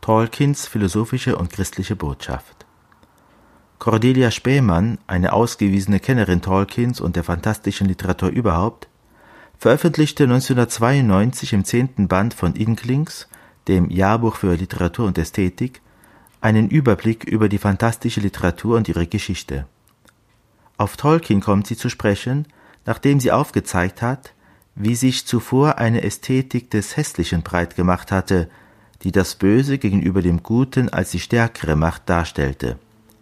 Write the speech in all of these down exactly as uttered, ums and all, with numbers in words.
Tolkiens philosophische und christliche Botschaft. Cordelia Spähmann, eine ausgewiesene Kennerin Tolkiens und der fantastischen Literatur überhaupt, veröffentlichte neunzehnhundertzweiundneunzig im zehnten Band von Inklings, dem Jahrbuch für Literatur und Ästhetik, einen Überblick über die fantastische Literatur und ihre Geschichte. Auf Tolkien kommt sie zu sprechen, nachdem sie aufgezeigt hat, wie sich zuvor eine Ästhetik des Hässlichen breit gemacht hatte, die das Böse gegenüber dem Guten als die stärkere Macht darstellte.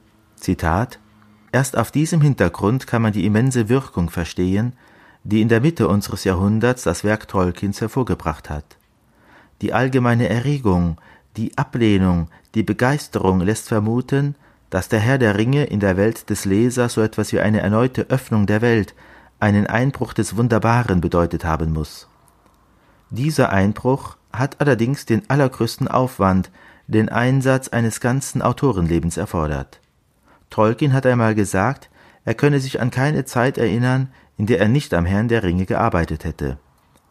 Zitat: Erst auf diesem Hintergrund kann man die immense Wirkung verstehen, die in der Mitte unseres Jahrhunderts das Werk Tolkiens hervorgebracht hat. Die allgemeine Erregung, die Ablehnung, die Begeisterung lässt vermuten, dass der Herr der Ringe in der Welt des Lesers so etwas wie eine erneute Öffnung der Welt, einen Einbruch des Wunderbaren bedeutet haben muss. Dieser Einbruch hat allerdings den allergrößten Aufwand, den Einsatz eines ganzen Autorenlebens erfordert. Tolkien hat einmal gesagt, er könne sich an keine Zeit erinnern, in der er nicht am Herrn der Ringe gearbeitet hätte.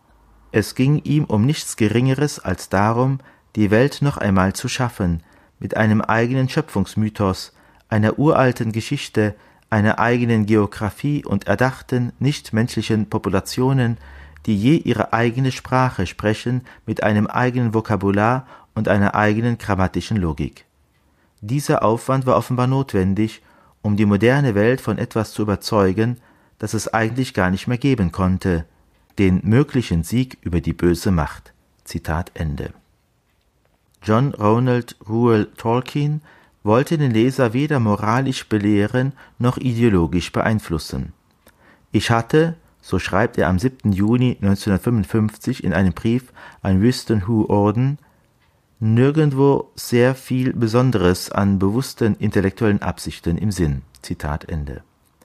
Es ging ihm um nichts Geringeres als darum, die Welt noch einmal zu schaffen, mit einem eigenen Schöpfungsmythos, einer uralten Geschichte, einer eigenen Geographie und erdachten, nichtmenschlichen Populationen, die je ihre eigene Sprache sprechen, mit einem eigenen Vokabular und einer eigenen grammatischen Logik. Dieser Aufwand war offenbar notwendig, um die moderne Welt von etwas zu überzeugen, das es eigentlich gar nicht mehr geben konnte, den möglichen Sieg über die böse Macht. Zitat Ende. John Ronald Reuel Tolkien wollte den Leser weder moralisch belehren noch ideologisch beeinflussen. Ich hatte, so schreibt er am siebten Juni neunzehnhundertfünfundfünfzig in einem Brief an Wystan Hoo Orden, nirgendwo sehr viel Besonderes an bewussten intellektuellen Absichten im Sinn. Zitat Ende.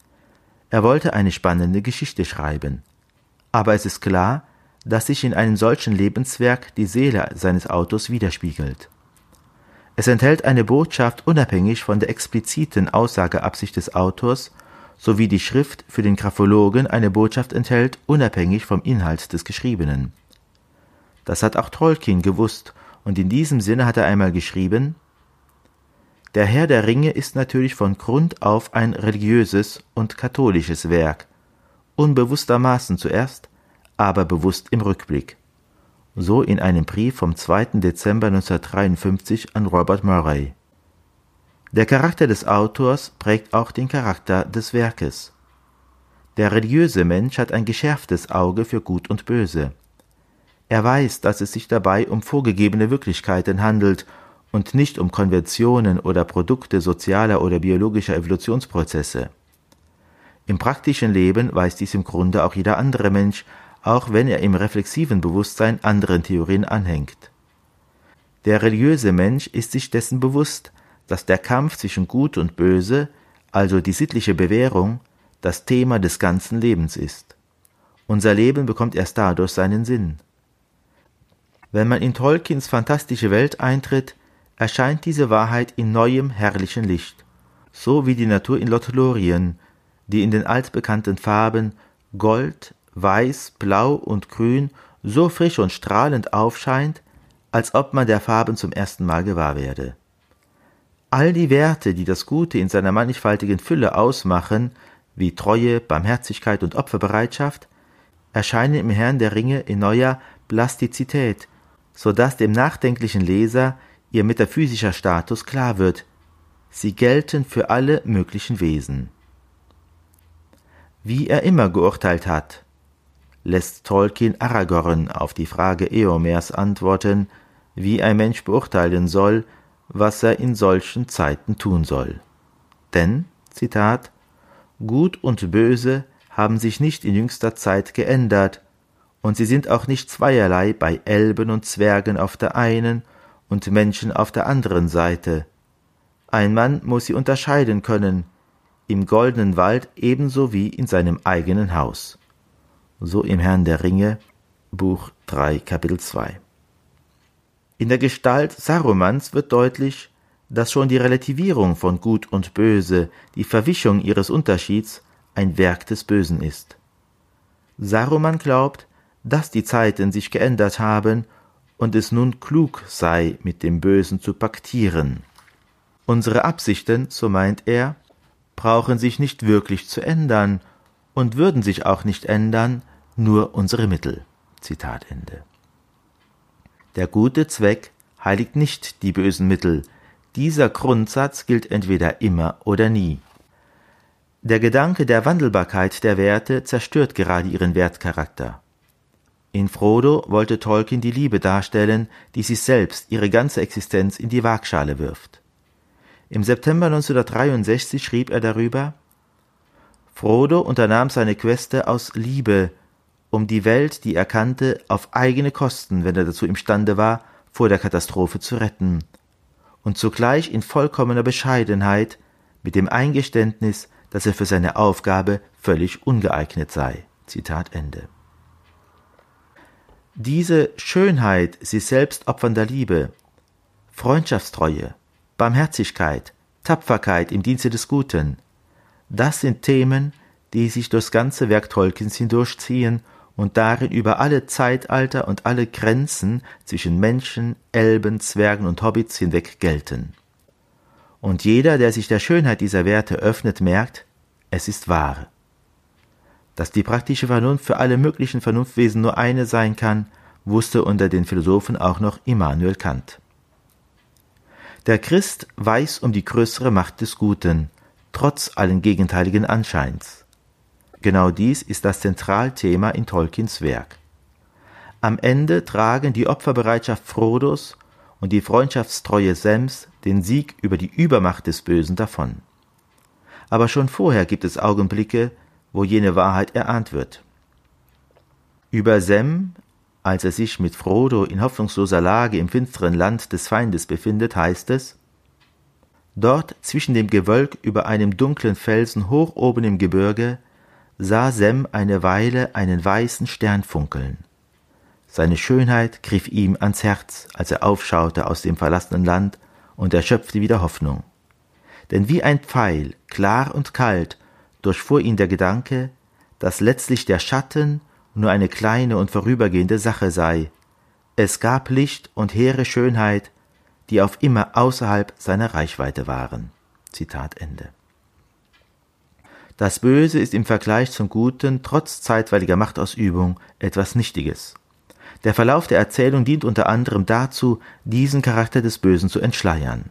Er wollte eine spannende Geschichte schreiben. Aber es ist klar, dass sich in einem solchen Lebenswerk die Seele seines Autors widerspiegelt. Es enthält eine Botschaft unabhängig von der expliziten Aussageabsicht des Autors, sowie die Schrift für den Graphologen eine Botschaft enthält, unabhängig vom Inhalt des Geschriebenen. Das hat auch Tolkien gewusst, und in diesem Sinne hat er einmal geschrieben: Der Herr der Ringe ist natürlich von Grund auf ein religiöses und katholisches Werk, unbewusstermaßen zuerst, aber bewusst im Rückblick. So in einem Brief vom zweiten Dezember neunzehnhundertdreiundfünfzig an Robert Murray. Der Charakter des Autors prägt auch den Charakter des Werkes. Der religiöse Mensch hat ein geschärftes Auge für Gut und Böse. Er weiß, dass es sich dabei um vorgegebene Wirklichkeiten handelt und nicht um Konventionen oder Produkte sozialer oder biologischer Evolutionsprozesse. Im praktischen Leben weiß dies im Grunde auch jeder andere Mensch, auch wenn er im reflexiven Bewusstsein anderen Theorien anhängt. Der religiöse Mensch ist sich dessen bewusst, dass der Kampf zwischen Gut und Böse, also die sittliche Bewährung, das Thema des ganzen Lebens ist. Unser Leben bekommt erst dadurch seinen Sinn. Wenn man in Tolkiens fantastische Welt eintritt, erscheint diese Wahrheit in neuem, herrlichen Licht, so wie die Natur in Lothlorien, die in den altbekannten Farben Gold, Weiß, Blau und Grün so frisch und strahlend aufscheint, als ob man der Farben zum ersten Mal gewahr werde. All die Werte, die das Gute in seiner mannigfaltigen Fülle ausmachen, wie Treue, Barmherzigkeit und Opferbereitschaft, erscheinen im Herrn der Ringe in neuer Plastizität, so dass dem nachdenklichen Leser ihr metaphysischer Status klar wird. Sie gelten für alle möglichen Wesen. Wie er immer geurteilt hat, lässt Tolkien Aragorn auf die Frage Eomers antworten, wie ein Mensch beurteilen soll, was er in solchen Zeiten tun soll. Denn, Zitat, Gut und Böse haben sich nicht in jüngster Zeit geändert, und sie sind auch nicht zweierlei bei Elben und Zwergen auf der einen und Menschen auf der anderen Seite. Ein Mann muss sie unterscheiden können, im goldenen Wald ebenso wie in seinem eigenen Haus. So im Herrn der Ringe, Buch drei, Kapitel zwei. In der Gestalt Sarumans wird deutlich, dass schon die Relativierung von Gut und Böse, die Verwischung ihres Unterschieds, ein Werk des Bösen ist. Saruman glaubt, dass die Zeiten sich geändert haben und es nun klug sei, mit dem Bösen zu paktieren. Unsere Absichten, so meint er, brauchen sich nicht wirklich zu ändern und würden sich auch nicht ändern, nur unsere Mittel. Zitat Ende. Der gute Zweck heiligt nicht die bösen Mittel. Dieser Grundsatz gilt entweder immer oder nie. Der Gedanke der Wandelbarkeit der Werte zerstört gerade ihren Wertcharakter. In Frodo wollte Tolkien die Liebe darstellen, die sich selbst, ihre ganze Existenz in die Waagschale wirft. Im September neunzehnhundertdreiundsechzig schrieb er darüber: Frodo unternahm seine Queste aus Liebe, um die Welt, die er kannte, auf eigene Kosten, wenn er dazu imstande war, vor der Katastrophe zu retten, und zugleich in vollkommener Bescheidenheit, mit dem Eingeständnis, dass er für seine Aufgabe völlig ungeeignet sei. Zitat Ende. Diese Schönheit sich selbst opfernder Liebe, Freundschaftstreue, Barmherzigkeit, Tapferkeit im Dienste des Guten, das sind Themen, die sich durchs ganze Werk Tolkiens hindurchziehen und darin über alle Zeitalter und alle Grenzen zwischen Menschen, Elben, Zwergen und Hobbits hinweg gelten. Und jeder, der sich der Schönheit dieser Werte öffnet, merkt, es ist wahr. Dass die praktische Vernunft für alle möglichen Vernunftwesen nur eine sein kann, wusste unter den Philosophen auch noch Immanuel Kant. Der Christ weiß um die größere Macht des Guten, trotz allen gegenteiligen Anscheins. Genau dies ist das Zentralthema in Tolkiens Werk. Am Ende tragen die Opferbereitschaft Frodos und die Freundschaftstreue Sems den Sieg über die Übermacht des Bösen davon. Aber schon vorher gibt es Augenblicke, wo jene Wahrheit erahnt wird. Über Sem, als er sich mit Frodo in hoffnungsloser Lage im finsteren Land des Feindes befindet, heißt es: Dort zwischen dem Gewölk über einem dunklen Felsen hoch oben im Gebirge sah Sem eine Weile einen weißen Stern funkeln. Seine Schönheit griff ihm ans Herz, als er aufschaute aus dem verlassenen Land, und er schöpfte wieder Hoffnung. Denn wie ein Pfeil, klar und kalt, durchfuhr ihn der Gedanke, dass letztlich der Schatten nur eine kleine und vorübergehende Sache sei. Es gab Licht und hehre Schönheit, die auf immer außerhalb seiner Reichweite waren. Zitat Ende. Das Böse ist im Vergleich zum Guten trotz zeitweiliger Machtausübung etwas Nichtiges. Der Verlauf der Erzählung dient unter anderem dazu, diesen Charakter des Bösen zu entschleiern.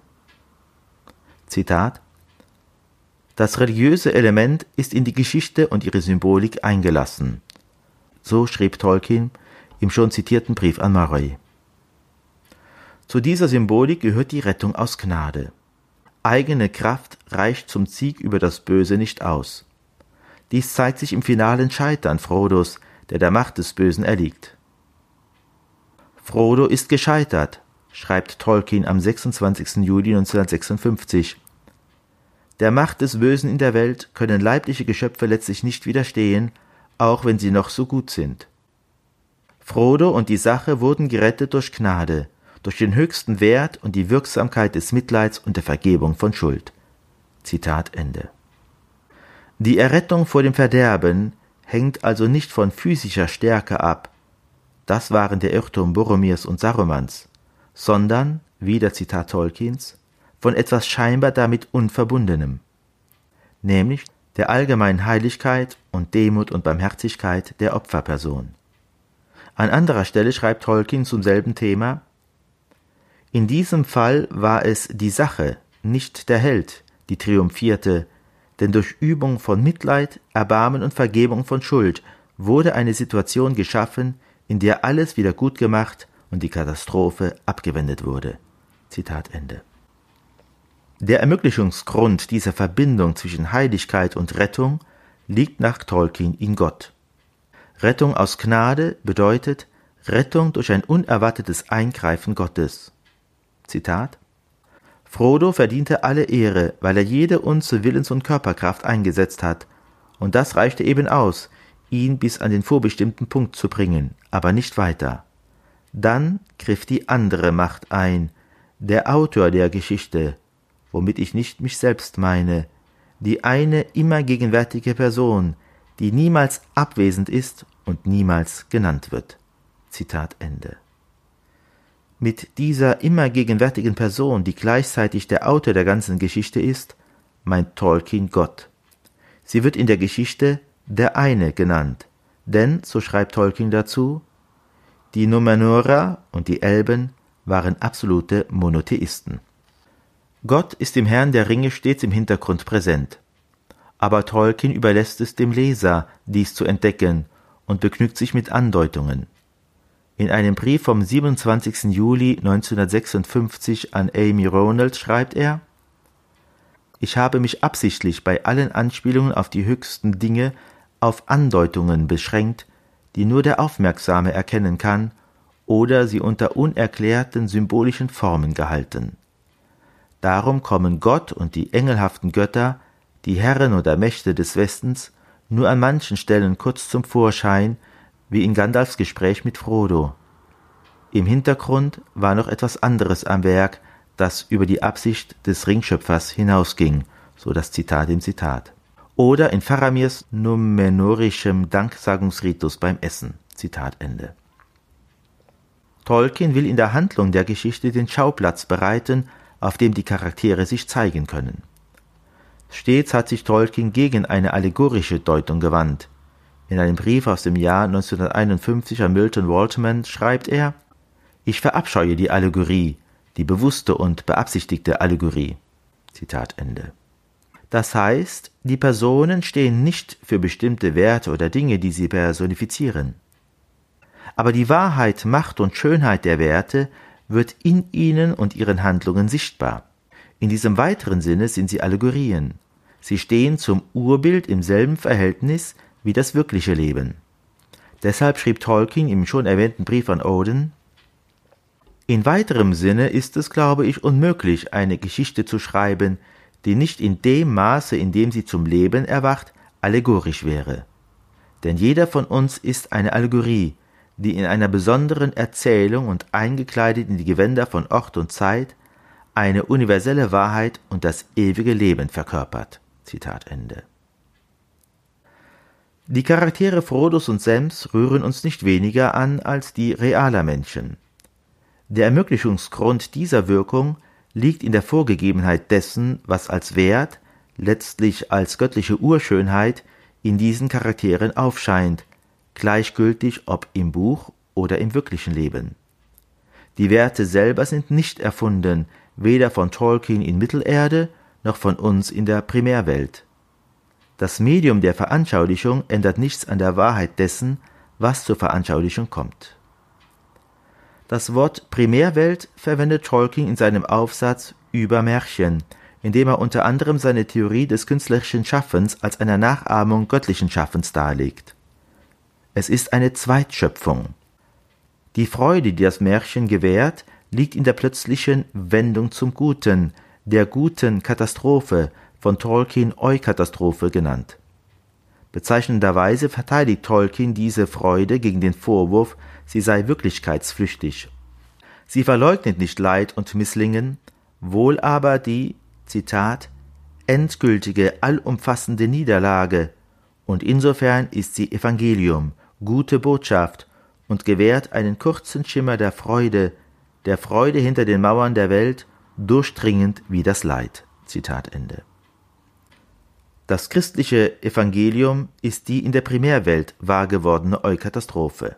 Zitat: Das religiöse Element ist in die Geschichte und ihre Symbolik eingelassen. So schrieb Tolkien im schon zitierten Brief an Murray. Zu dieser Symbolik gehört die Rettung aus Gnade. Eigene Kraft reicht zum Sieg über das Böse nicht aus. Dies zeigt sich im finalen Scheitern Frodos, der der Macht des Bösen erliegt. Frodo ist gescheitert, schreibt Tolkien am sechsundzwanzigsten Juli neunzehnhundertsechsundfünfzig. Der Macht des Bösen in der Welt können leibliche Geschöpfe letztlich nicht widerstehen, auch wenn sie noch so gut sind. Frodo und die Sache wurden gerettet durch Gnade, durch den höchsten Wert und die Wirksamkeit des Mitleids und der Vergebung von Schuld. Zitat Ende. Die Errettung vor dem Verderben hängt also nicht von physischer Stärke ab, das waren der Irrtum Boromirs und Sarumans, sondern, wieder Zitat Tolkiens, von etwas scheinbar damit Unverbundenem, nämlich der allgemeinen Heiligkeit und Demut und Barmherzigkeit der Opferperson. An anderer Stelle schreibt Tolkien zum selben Thema: In diesem Fall war es die Sache, nicht der Held, die triumphierte, denn durch Übung von Mitleid, Erbarmen und Vergebung von Schuld wurde eine Situation geschaffen, in der alles wieder gut gemacht und die Katastrophe abgewendet wurde. Zitat Ende. Der Ermöglichungsgrund dieser Verbindung zwischen Heiligkeit und Rettung liegt nach Tolkien in Gott. Rettung aus Gnade bedeutet Rettung durch ein unerwartetes Eingreifen Gottes. Zitat: Frodo verdiente alle Ehre, weil er jede Unze Willens- und Körperkraft eingesetzt hat, und das reichte eben aus, ihn bis an den vorbestimmten Punkt zu bringen, aber nicht weiter. Dann griff die andere Macht ein, der Autor der Geschichte, womit ich nicht mich selbst meine, die eine immer gegenwärtige Person, die niemals abwesend ist und niemals genannt wird. Zitat Ende. Mit dieser immer gegenwärtigen Person, die gleichzeitig der Autor der ganzen Geschichte ist, meint Tolkien Gott. Sie wird in der Geschichte der Eine genannt, denn, so schreibt Tolkien dazu, die Numenorer und die Elben waren absolute Monotheisten. Gott ist im Herrn der Ringe stets im Hintergrund präsent. Aber Tolkien überlässt es dem Leser, dies zu entdecken, und begnügt sich mit Andeutungen. In einem Brief vom siebenundzwanzigsten Juli neunzehnhundertsechsundfünfzig an Amy Ronald schreibt er: Ich habe mich absichtlich bei allen Anspielungen auf die höchsten Dinge auf Andeutungen beschränkt, die nur der Aufmerksame erkennen kann, oder sie unter unerklärten symbolischen Formen gehalten. Darum kommen Gott und die engelhaften Götter, die Herren oder Mächte des Westens, nur an manchen Stellen kurz zum Vorschein, wie in Gandalfs Gespräch mit Frodo. Im Hintergrund war noch etwas anderes am Werk, das über die Absicht des Ringschöpfers hinausging, so das Zitat im Zitat. Oder in Faramirs numenorischem Danksagungsritus beim Essen. Zitat Ende. Tolkien will in der Handlung der Geschichte den Schauplatz bereiten, auf dem die Charaktere sich zeigen können. Stets hat sich Tolkien gegen eine allegorische Deutung gewandt. In einem Brief aus dem Jahr neunzehnhunderteinundfünfzig an Milton Waldman schreibt er: Ich verabscheue die Allegorie, die bewusste und beabsichtigte Allegorie. Zitat Ende. Das heißt, die Personen stehen nicht für bestimmte Werte oder Dinge, die sie personifizieren. Aber die Wahrheit, Macht und Schönheit der Werte wird in ihnen und ihren Handlungen sichtbar. In diesem weiteren Sinne sind sie Allegorien. Sie stehen zum Urbild im selben Verhältnis wie das wirkliche Leben. Deshalb schrieb Tolkien im schon erwähnten Brief an Odin: In weiterem Sinne ist es, glaube ich, unmöglich, eine Geschichte zu schreiben, die nicht in dem Maße, in dem sie zum Leben erwacht, allegorisch wäre. Denn jeder von uns ist eine Allegorie, die in einer besonderen Erzählung und eingekleidet in die Gewänder von Ort und Zeit eine universelle Wahrheit und das ewige Leben verkörpert. Zitat Ende. Die Charaktere Frodos und Sams rühren uns nicht weniger an als die realer Menschen. Der Ermöglichungsgrund dieser Wirkung liegt in der Vorgegebenheit dessen, was als Wert, letztlich als göttliche Urschönheit, in diesen Charakteren aufscheint, gleichgültig ob im Buch oder im wirklichen Leben. Die Werte selber sind nicht erfunden, weder von Tolkien in Mittelerde noch von uns in der Primärwelt. Das Medium der Veranschaulichung ändert nichts an der Wahrheit dessen, was zur Veranschaulichung kommt. Das Wort Primärwelt verwendet Tolkien in seinem Aufsatz über Märchen, in dem er unter anderem seine Theorie des künstlerischen Schaffens als einer Nachahmung göttlichen Schaffens darlegt. Es ist eine Zweitschöpfung. Die Freude, die das Märchen gewährt, liegt in der plötzlichen Wendung zum Guten, der guten Katastrophe, von Tolkien Eukatastrophe genannt. Bezeichnenderweise verteidigt Tolkien diese Freude gegen den Vorwurf, sie sei wirklichkeitsflüchtig. Sie verleugnet nicht Leid und Misslingen, wohl aber die, Zitat, endgültige, allumfassende Niederlage, und insofern ist sie Evangelium, gute Botschaft, und gewährt einen kurzen Schimmer der Freude, der Freude hinter den Mauern der Welt, durchdringend wie das Leid. Zitat Ende. Das christliche Evangelium ist die in der Primärwelt wahrgewordene Eukatastrophe.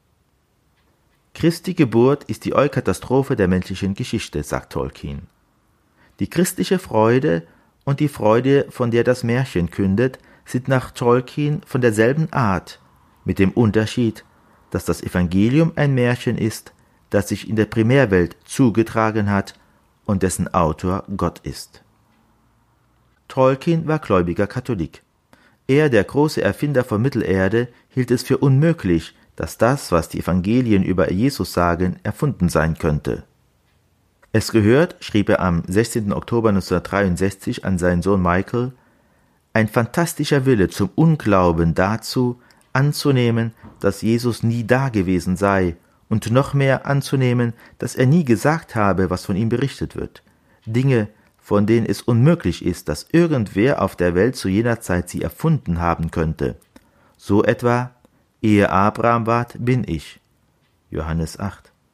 Christi Geburt ist die Eukatastrophe der menschlichen Geschichte, sagt Tolkien. Die christliche Freude und die Freude, von der das Märchen kündet, sind nach Tolkien von derselben Art, mit dem Unterschied, dass das Evangelium ein Märchen ist, das sich in der Primärwelt zugetragen hat und dessen Autor Gott ist. Tolkien war gläubiger Katholik. Er, der große Erfinder von Mittelerde, hielt es für unmöglich, dass das, was die Evangelien über Jesus sagen, erfunden sein könnte. Es gehört, schrieb er am sechzehnten Oktober neunzehnhundertdreiundsechzig an seinen Sohn Michael, ein fantastischer Wille zum Unglauben dazu, anzunehmen, dass Jesus nie dagewesen sei, und noch mehr anzunehmen, dass er nie gesagt habe, was von ihm berichtet wird. Dinge, von denen es unmöglich ist, dass irgendwer auf der Welt zu jener Zeit sie erfunden haben könnte. So etwa, ehe Abraham ward, bin ich. Johannes acht.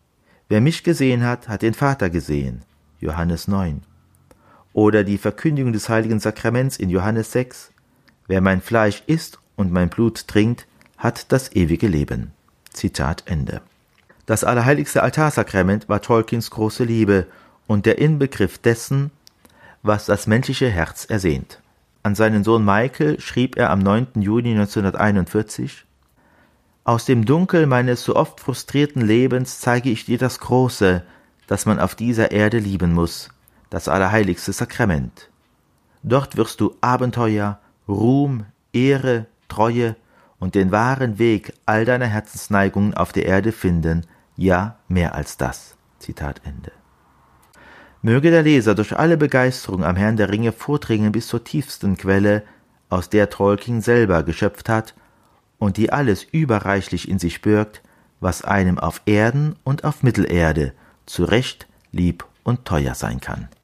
Wer mich gesehen hat, hat den Vater gesehen. Johannes neun. Oder die Verkündigung des heiligen Sakraments in Johannes sechs. Wer mein Fleisch isst und mein Blut trinkt, hat das ewige Leben. Zitat Ende. Das allerheiligste Altarsakrament war Tolkiens große Liebe und der Inbegriff dessen, was das menschliche Herz ersehnt. An seinen Sohn Michael schrieb er am neunten Juni neunzehnhunderteinundvierzig: Aus dem Dunkel meines so oft frustrierten Lebens zeige ich dir das Große, das man auf dieser Erde lieben muss, das allerheiligste Sakrament. Dort wirst du Abenteuer, Ruhm, Ehre, Treue und den wahren Weg all deiner Herzensneigungen auf der Erde finden, ja, mehr als das. Zitat Ende. Möge der Leser durch alle Begeisterung am Herrn der Ringe vordringen bis zur tiefsten Quelle, aus der Tolkien selber geschöpft hat und die alles überreichlich in sich birgt, was einem auf Erden und auf Mittelerde zu Recht lieb und teuer sein kann.